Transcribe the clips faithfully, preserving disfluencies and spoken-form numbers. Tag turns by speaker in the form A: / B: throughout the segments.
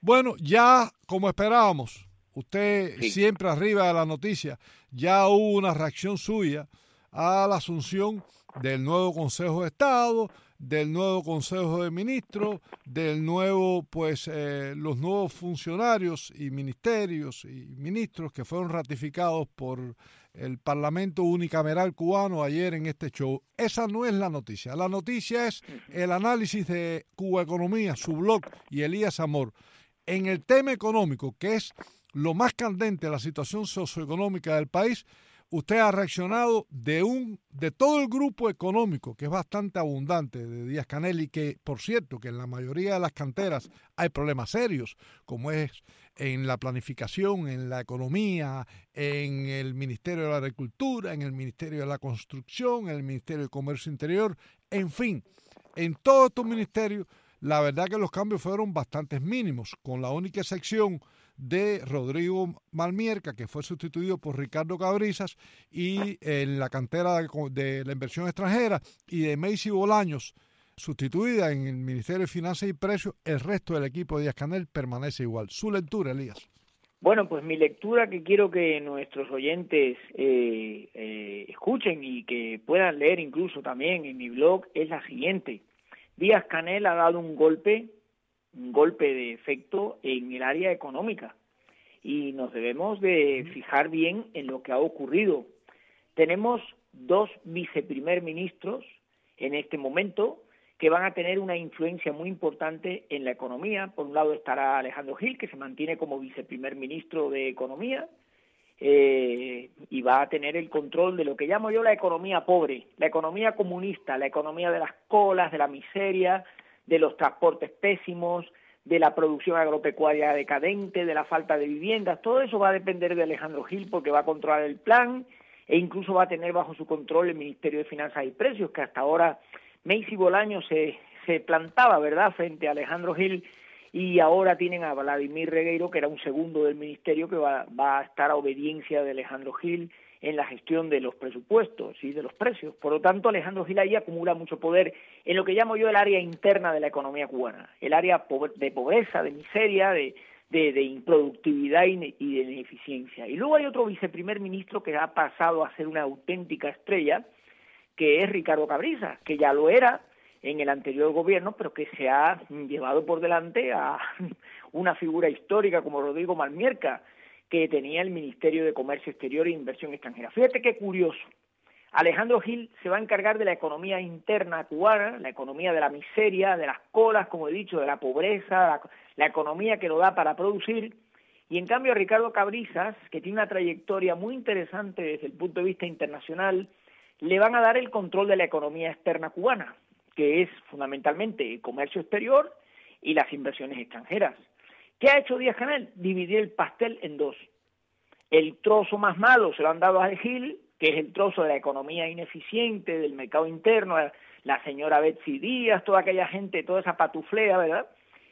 A: Bueno, ya como esperábamos, usted
B: Sí.
A: siempre arriba de la noticia, ya hubo una reacción suya a la asunción del nuevo Consejo de Estado, del nuevo Consejo de Ministros, del nuevo, pues, eh, los nuevos funcionarios y ministerios y ministros que fueron ratificados por el Parlamento Unicameral cubano ayer en este show. Esa no es la noticia. La noticia es el análisis de Cuba Economía, su blog y Elías Amor. En el tema económico, que es lo más candente de la situación socioeconómica del país, usted ha reaccionado de un de todo el grupo económico, que es bastante abundante, de Díaz-Canel, y que, por cierto, que en la mayoría de las canteras hay problemas serios, como es en la planificación, en la economía, en el Ministerio de la Agricultura, en el Ministerio de la Construcción, en el Ministerio de Comercio Interior, en fin, en todos estos ministerios. La verdad que los cambios fueron bastante mínimos, con la única excepción de Rodrigo Malmierca, que fue sustituido por Ricardo Cabrizas, y en la cantera de, de la inversión extranjera, y de Macy Bolaños, sustituida en el Ministerio de Finanzas y Precios. El resto del equipo de Díaz-Canel permanece igual. Su lectura, Elías.
B: Bueno, pues mi lectura, que quiero que nuestros oyentes eh, eh, escuchen y que puedan leer incluso también en mi blog, es la siguiente. Díaz-Canel ha dado un golpe, un golpe de efecto en el área económica y nos debemos de fijar bien en lo que ha ocurrido. Tenemos dos viceprimer ministros en este momento que van a tener una influencia muy importante en la economía. Por un lado estará Alejandro Gil, que se mantiene como viceprimer ministro de Economía, eh, y va a tener el control de lo que llamo yo la economía pobre, la economía comunista, la economía de las colas, de la miseria, de los transportes pésimos, de la producción agropecuaria decadente, de la falta de viviendas. Todo eso va a depender de Alejandro Gil, porque va a controlar el plan e incluso va a tener bajo su control el Ministerio de Finanzas y Precios, que hasta ahora Macy Bolaños se, se plantaba, ¿verdad?, frente a Alejandro Gil, y ahora tienen a Vladimir Regueiro, que era un segundo del ministerio, que va, va a estar a obediencia de Alejandro Gil en la gestión de los presupuestos y de los precios. Por lo tanto, Alejandro Gil ahí acumula mucho poder en lo que llamo yo el área interna de la economía cubana, el área de pobreza, de miseria, de, de, de improductividad y de ineficiencia. Y luego hay otro viceprimer ministro que ha pasado a ser una auténtica estrella, que es Ricardo Cabrizas, que ya lo era en el anterior gobierno, pero que se ha llevado por delante a una figura histórica como Rodrigo Malmierca, que tenía el Ministerio de Comercio Exterior e Inversión Extranjera. Fíjate qué curioso. Alejandro Gil se va a encargar de la economía interna cubana, la economía de la miseria, de las colas, como he dicho, de la pobreza, la, la economía que lo da para producir, y en cambio a Ricardo Cabrizas, que tiene una trayectoria muy interesante desde el punto de vista internacional, le van a dar el control de la economía externa cubana, que es fundamentalmente el comercio exterior y las inversiones extranjeras. ¿Qué ha hecho Díaz-Canel? Dividir el pastel en dos. El trozo más malo se lo han dado a Gil, que es el trozo de la economía ineficiente, del mercado interno, la señora Betsy Díaz, toda aquella gente, toda esa patuflea, ¿verdad?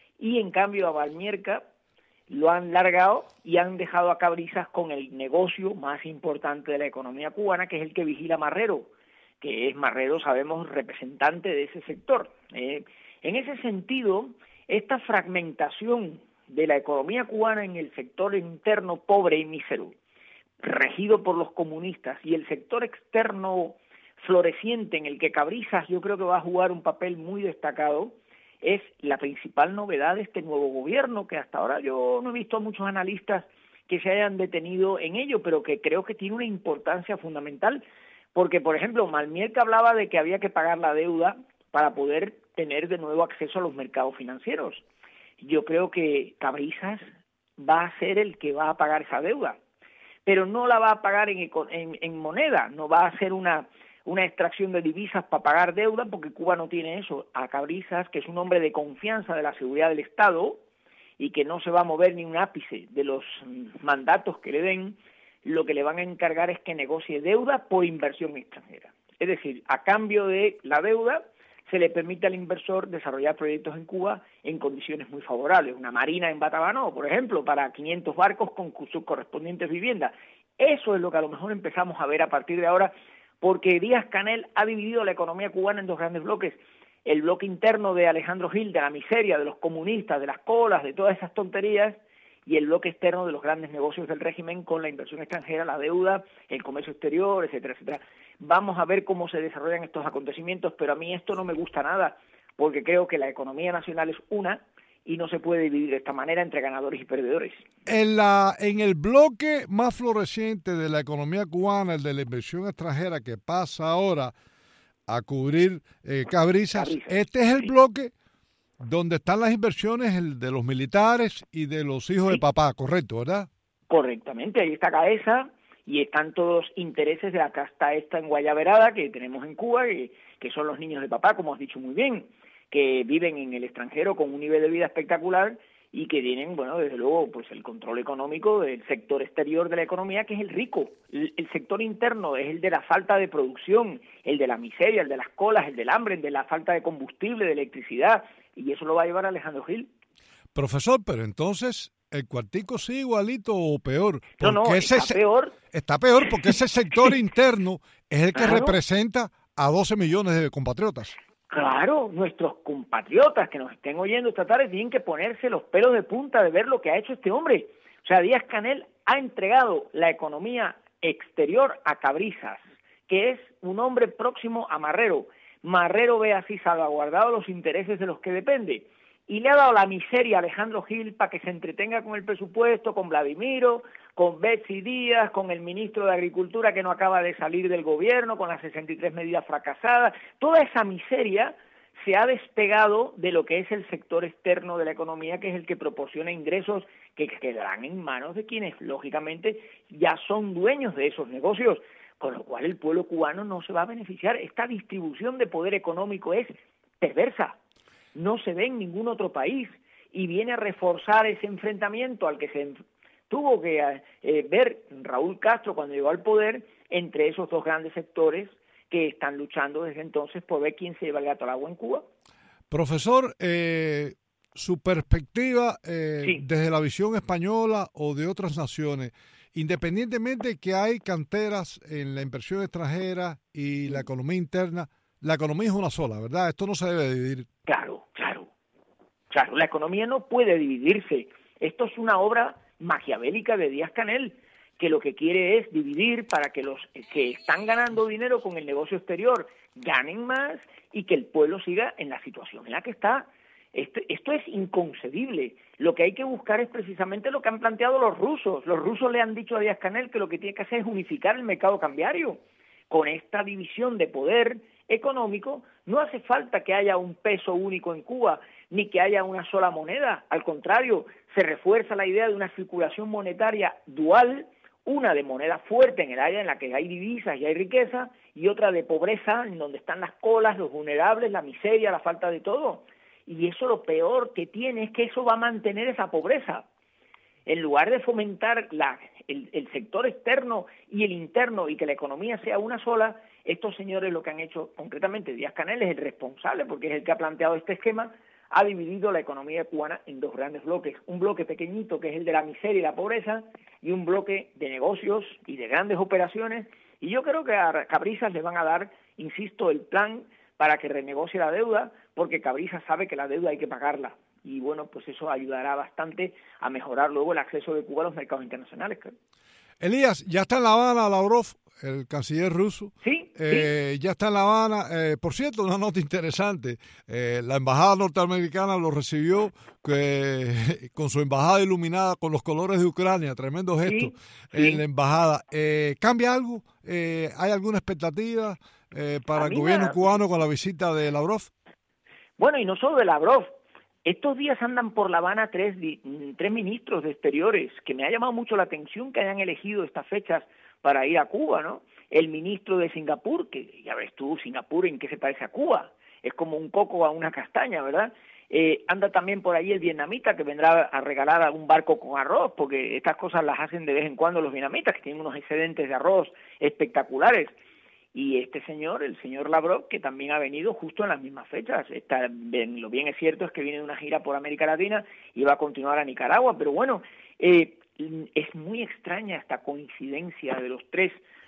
B: Y en cambio a Malmierca lo han largado y han dejado a Cabrizas con el negocio más importante de la economía cubana, que es el que vigila Marrero, que es Marrero, sabemos, representante de ese sector. Eh, en ese sentido, esta fragmentación de la economía cubana en el sector interno pobre y mísero, regido por los comunistas, y el sector externo floreciente en el que Cabrizas yo creo que va a jugar un papel muy destacado, es la principal novedad de este nuevo gobierno, que hasta ahora yo no he visto a muchos analistas que se hayan detenido en ello, pero que creo que tiene una importancia fundamental, porque, por ejemplo, Malmierca hablaba de que había que pagar la deuda para poder tener de nuevo acceso a los mercados financieros. Yo creo que Cabrizas va a ser el que va a pagar esa deuda, pero no la va a pagar en, en, en moneda, no va a hacer una, una extracción de divisas para pagar deuda, porque Cuba no tiene eso. A Cabrizas, que es un hombre de confianza de la seguridad del Estado y que no se va a mover ni un ápice de los mandatos que le den, lo que le van a encargar es que negocie deuda por inversión extranjera. Es decir, a cambio de la deuda, se le permite al inversor desarrollar proyectos en Cuba en condiciones muy favorables. Una marina en Batabanó, por ejemplo, para quinientos barcos con sus correspondientes viviendas. Eso es lo que a lo mejor empezamos a ver a partir de ahora, porque Díaz-Canel ha dividido la economía cubana en dos grandes bloques. el bloque interno de Alejandro Gil, de la miseria, de los comunistas, de las colas, de todas esas tonterías, y el bloque externo de los grandes negocios del régimen con la inversión extranjera, la deuda, el comercio exterior, etcétera, etcétera. Vamos a ver cómo se desarrollan estos acontecimientos, pero a mí esto no me gusta nada, porque creo que la economía nacional es una y no se puede dividir de esta manera entre ganadores y perdedores.
A: En, la, en el bloque más floreciente de la economía cubana, el de la inversión extranjera que pasa ahora a cubrir eh, Cabrizas,
B: Cabrizas,
A: este es el
B: sí.
A: bloque donde están las inversiones el de los militares y de los hijos
B: Sí.
A: de papá, correcto, ¿verdad?
B: Correctamente, ahí está Cabeza y están todos los intereses de la casta esta en Guayaberada que tenemos en Cuba, que, que son los niños de papá, como has dicho muy bien, que viven en el extranjero con un nivel de vida espectacular y que tienen, bueno, desde luego, pues el control económico del sector exterior de la economía, que es el rico. El, el sector interno es el de la falta de producción, el de la miseria, el de las colas, el del hambre, el de la falta de combustible, de electricidad, y eso lo va a llevar Alejandro Gil.
A: Profesor, pero entonces el cuartico sigue igualito o peor.
B: No, no,
A: Porque
B: está
A: ese,
B: peor.
A: Está peor porque ese sector interno es el que
B: Claro.
A: representa a doce millones de compatriotas.
B: Claro, nuestros compatriotas que nos estén oyendo esta tarde tienen que ponerse los pelos de punta de ver lo que ha hecho este hombre. O sea, Díaz-Canel ha entregado la economía exterior a Cabrizas, que es un hombre próximo a Marrero. Marrero ve así salvaguardado los intereses de los que depende. Y le ha dado la miseria a Alejandro Gil para que se entretenga con el presupuesto, con Vladimiro, con Betsy Díaz, con el ministro de Agricultura que no acaba de salir del gobierno, con las sesenta y tres medidas fracasadas. Toda esa miseria se ha despegado de lo que es el sector externo de la economía, que es el que proporciona ingresos que quedarán en manos de quienes, lógicamente, ya son dueños de esos negocios, con lo cual el pueblo cubano no se va a beneficiar. Esta distribución de poder económico es perversa. No se ve en ningún otro país y viene a reforzar ese enfrentamiento al que se tuvo que eh, ver Raúl Castro cuando llegó al poder entre esos dos grandes sectores que están luchando desde entonces por ver quién se lleva el gato al agua en Cuba.
A: Profesor, eh, su perspectiva eh,
B: Sí.
A: desde la visión española o de otras naciones, independientemente que hay canteras en la inversión extranjera y la economía interna, la economía es una sola, ¿verdad? Esto no se debe dividir.
B: Claro, claro, claro, la economía no puede dividirse. Esto es una obra maquiavélica de Díaz-Canel, que lo que quiere es dividir para que los que están ganando dinero con el negocio exterior ganen más y que el pueblo siga en la situación en la que está. Esto, esto es inconcebible. Lo que hay que buscar es precisamente lo que han planteado los rusos. Los rusos le han dicho a Díaz-Canel que lo que tiene que hacer es unificar el mercado cambiario. Con esta división de poder económico no hace falta que haya un peso único en Cuba, ni que haya una sola moneda. Al contrario, se refuerza la idea de una circulación monetaria dual, una de moneda fuerte en el área en la que hay divisas y hay riqueza, y otra de pobreza, en donde están las colas, los vulnerables, la miseria, la falta de todo. Y eso lo peor que tiene es que eso va a mantener esa pobreza. En lugar de fomentar la, el, el sector externo y el interno y que la economía sea una sola, estos señores lo que han hecho, concretamente Díaz-Canel es el responsable, porque es el que ha planteado este esquema, ha dividido la economía cubana en dos grandes bloques. Un bloque pequeñito, que es el de la miseria y la pobreza, y un bloque de negocios y de grandes operaciones. Y yo creo que a Cabrizas le van a dar, insisto, el plan para que renegocie la deuda, porque Cabrizas sabe que la deuda hay que pagarla. Y bueno, pues eso ayudará bastante a mejorar luego el acceso de Cuba a los mercados internacionales.
A: Elías, ya está en La Habana Lavrov, el canciller ruso.
B: Sí,
A: eh,
B: sí.
A: Ya está en La Habana. Eh, por cierto, una nota interesante. Eh, la embajada norteamericana lo recibió que, con su embajada iluminada con los colores de Ucrania. Tremendo gesto
B: Sí, sí.
A: en la embajada. Eh, ¿Cambia algo? Eh, ¿Hay alguna expectativa eh, para el gobierno
B: la...
A: cubano con la visita de Lavrov?
B: Bueno, y no solo de Lavrov. Estos días andan por La Habana tres, tres ministros de Exteriores, que me ha llamado mucho la atención que hayan elegido estas fechas para ir a Cuba, ¿no? El ministro de Singapur, que ya ves tú, Singapur, ¿en qué se parece a Cuba? Es como un coco a una castaña, ¿verdad? Eh, anda también por ahí el vietnamita, que vendrá a regalar algún barco con arroz, porque estas cosas las hacen de vez en cuando los vietnamitas, que tienen unos excedentes de arroz espectaculares. Y este señor, el señor Lavrov, que también ha venido justo en las mismas fechas. Está, bien, lo bien es cierto es que viene de una gira por América Latina y va a continuar a Nicaragua, pero bueno, eh, es muy extraña esta coincidencia de los tres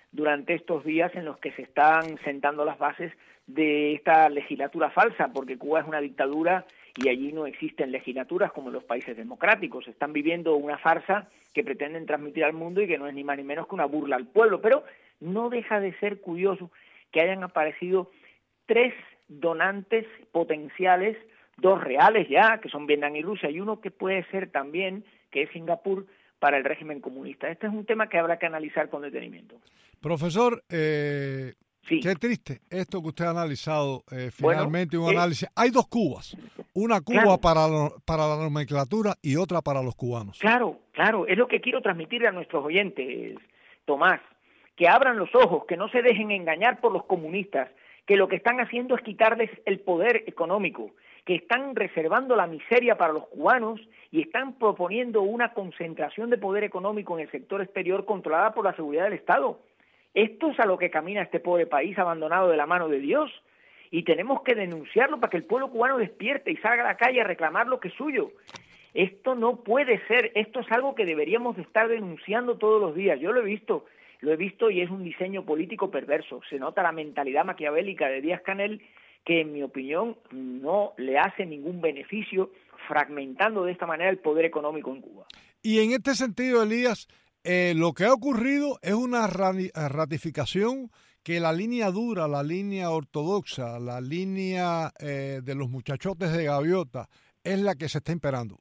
B: durante estos días en los que se están sentando las bases de esta legislatura falsa, porque Cuba es una dictadura y allí no existen legislaturas como en los países democráticos. Están viviendo una farsa que pretenden transmitir al mundo y que no es ni más ni menos que una burla al pueblo. Pero no deja de ser curioso que hayan aparecido tres donantes potenciales, dos reales ya, que son Vietnam y Rusia, y uno que puede ser también, que es Singapur, para el régimen comunista. Este es un tema que habrá que analizar con detenimiento.
A: Profesor, eh, sí. Qué triste esto que usted ha analizado, eh, finalmente bueno, un análisis. Eh, Hay dos Cubas, una Cuba claro. para, lo, para la nomenclatura y otra para los cubanos.
B: Claro, claro, es lo que quiero transmitirle a nuestros oyentes, Tomás, que abran los ojos, que no se dejen engañar por los comunistas, que lo que están haciendo es quitarles el poder económico, que están reservando la miseria para los cubanos y están proponiendo una concentración de poder económico en el sector exterior controlada por la seguridad del Estado. Esto es a lo que camina este pobre país abandonado de la mano de Dios, y tenemos que denunciarlo para que el pueblo cubano despierte y salga a la calle a reclamar lo que es suyo. Esto no puede ser, esto es algo que deberíamos de estar denunciando todos los días. Yo lo he visto, lo he visto y es un diseño político perverso. Se nota la mentalidad maquiavélica de Díaz-Canel, que en mi opinión no le hace ningún beneficio, fragmentando de esta manera el poder económico en Cuba.
A: Y en este sentido, Elías, eh, lo que ha ocurrido es una ratificación que la línea dura, la línea ortodoxa, la línea eh, de los muchachotes de gaviota, es la que se está imperando.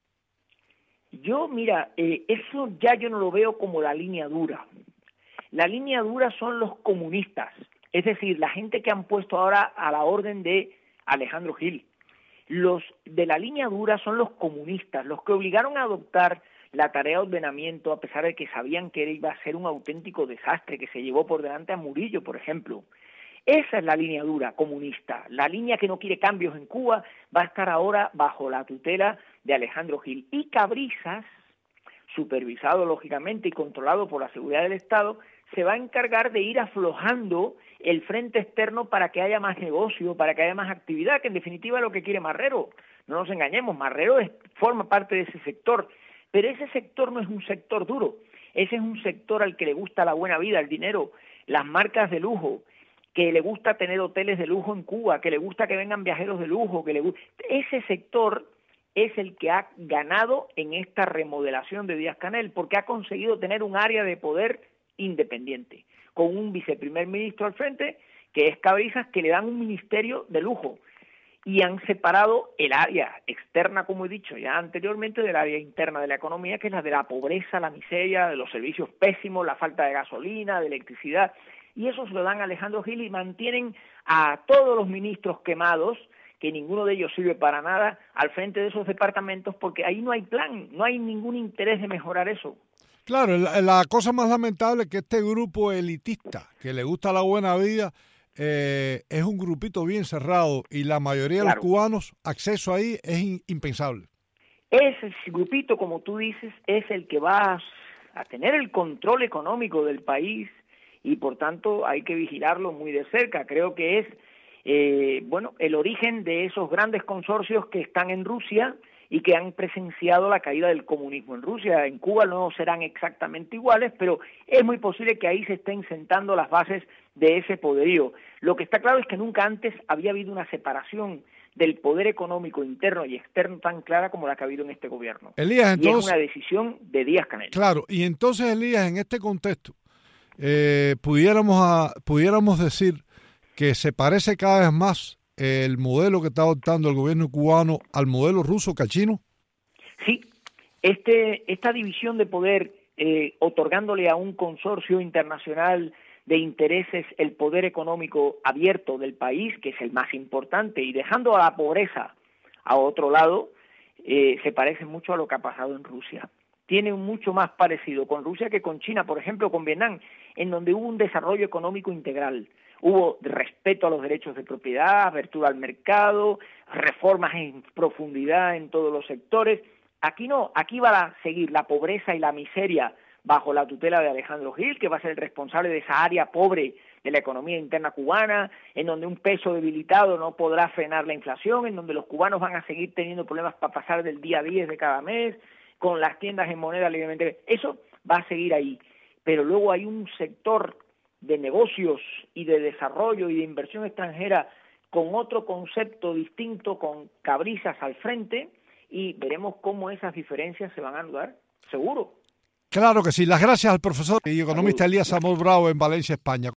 B: Yo, mira, eh, eso ya yo no lo veo como la línea dura. La línea dura son los comunistas, es decir, la gente que han puesto ahora a la orden de Alejandro Gil. Los de la línea dura son los comunistas, los que obligaron a adoptar la tarea de ordenamiento a pesar de que sabían que iba a ser un auténtico desastre, que se llevó por delante a Murillo, por ejemplo. Esa es la línea dura comunista. La línea que no quiere cambios en Cuba va a estar ahora bajo la tutela de Alejandro Gil. Y Cabrizas, supervisado lógicamente y controlado por la seguridad del Estado, se va a encargar de ir aflojando el frente externo para que haya más negocio, para que haya más actividad, que en definitiva es lo que quiere Marrero. No nos engañemos, Marrero es, forma parte de ese sector, pero ese sector no es un sector duro, ese es un sector al que le gusta la buena vida, el dinero, las marcas de lujo, que le gusta tener hoteles de lujo en Cuba, que le gusta que vengan viajeros de lujo, que le gusta... Ese sector es el que ha ganado en esta remodelación de Díaz-Canel, porque ha conseguido tener un área de poder independiente, con un viceprimer ministro al frente, que es Cabrizas, que le dan un ministerio de lujo, y han separado el área externa, como he dicho ya anteriormente, del área interna de la economía, que es la de la pobreza, la miseria, de los servicios pésimos, la falta de gasolina, de electricidad, y eso se lo dan a Alejandro Gil y mantienen a todos los ministros quemados, que ninguno de ellos sirve para nada, al frente de esos departamentos, porque ahí no hay plan, no hay ningún interés de mejorar eso.
A: Claro, la, la cosa más lamentable es que este grupo elitista, que le gusta la buena vida, eh, es un grupito bien cerrado y la mayoría claro. de los cubanos, acceso ahí es in, impensable.
B: Ese grupito, como tú dices, es el que va a tener el control económico del país y por tanto hay que vigilarlo muy de cerca. Creo que es eh, bueno, el origen de esos grandes consorcios que están en Rusia y que han presenciado la caída del comunismo en Rusia. En Cuba no serán exactamente iguales, pero es muy posible que ahí se estén sentando las bases de ese poderío. Lo que está claro es que nunca antes había habido una separación del poder económico interno y externo tan clara como la que ha habido en este gobierno.
A: Elías, entonces,
B: y es una decisión de Díaz-Canel.
A: Claro, y entonces, Elías, en este contexto, eh, pudiéramos, a, pudiéramos decir que se parece cada vez más el modelo que está adoptando el gobierno cubano al modelo ruso cachino.
B: Sí, este, esta división de poder, eh, otorgándole a un consorcio internacional de intereses el poder económico abierto del país, que es el más importante, y dejando a la pobreza a otro lado, eh, se parece mucho a lo que ha pasado en Rusia. Tiene un mucho más parecido con Rusia que con China, por ejemplo, con Vietnam, en donde hubo un desarrollo económico integral. Hubo respeto a los derechos de propiedad, apertura al mercado, reformas en profundidad en todos los sectores. Aquí no, aquí va a seguir la pobreza y la miseria bajo la tutela de Alejandro Gil, que va a ser el responsable de esa área pobre de la economía interna cubana, en donde un peso debilitado no podrá frenar la inflación, en donde los cubanos van a seguir teniendo problemas para pasar del día diez de cada mes, con las tiendas en moneda libremente. Eso va a seguir ahí, pero luego hay un sector de negocios y de desarrollo y de inversión extranjera con otro concepto distinto, con Cabrizas al frente, y veremos cómo esas diferencias se van a anudar, seguro.
A: Claro que sí. Las gracias al profesor y economista Elías Amor Bravo en Valencia, España.